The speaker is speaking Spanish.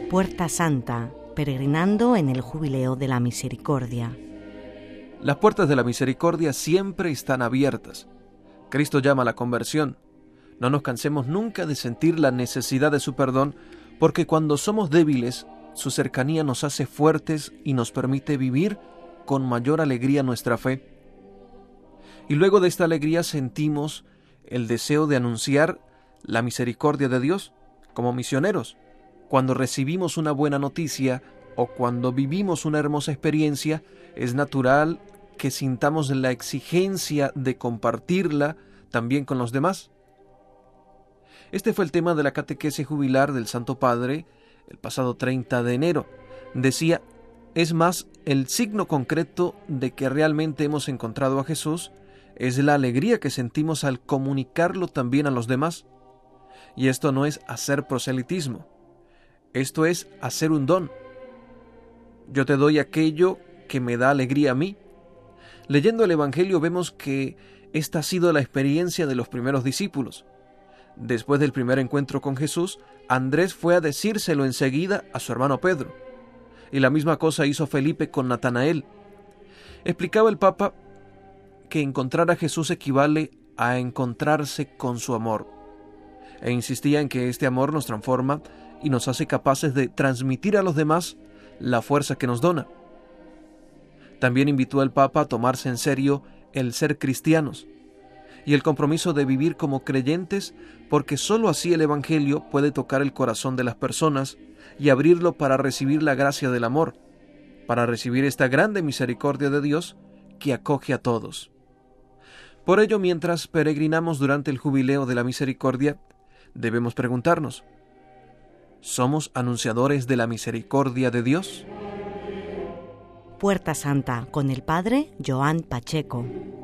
Puerta Santa, peregrinando en el Jubileo de la Misericordia. Las puertas de la misericordia siempre están abiertas. Cristo llama a la conversión. No nos cansemos nunca de sentir la necesidad de su perdón, porque cuando somos débiles, su cercanía nos hace fuertes y nos permite vivir con mayor alegría nuestra fe. Y luego de esta alegría sentimos el deseo de anunciar la misericordia de Dios como misioneros. Cuando recibimos una buena noticia o cuando vivimos una hermosa experiencia, es natural que sintamos la exigencia de compartirla también con los demás. Este fue el tema de la catequesis jubilar del Santo Padre el pasado 30 de enero. Decía, es más, el signo concreto de que realmente hemos encontrado a Jesús es la alegría que sentimos al comunicarlo también a los demás. Y esto no es hacer proselitismo, esto es hacer un don. Yo te doy aquello que me da alegría a mí. Leyendo el Evangelio vemos que esta ha sido la experiencia de los primeros discípulos. Después del primer encuentro con Jesús, Andrés fue a decírselo enseguida a su hermano Pedro. Y la misma cosa hizo Felipe con Natanael. Explicaba el Papa que encontrar a Jesús equivale a encontrarse con su amor. E insistía en que este amor nos transforma y nos hace capaces de transmitir a los demás la fuerza que nos dona. También invitó al Papa a tomarse en serio el ser cristianos y el compromiso de vivir como creyentes, porque sólo así el Evangelio puede tocar el corazón de las personas y abrirlo para recibir la gracia del amor, para recibir esta grande misericordia de Dios que acoge a todos. Por ello, mientras peregrinamos durante el Jubileo de la Misericordia, debemos preguntarnos, ¿somos anunciadores de la misericordia de Dios? Puerta Santa, con el Padre Joan Pacheco.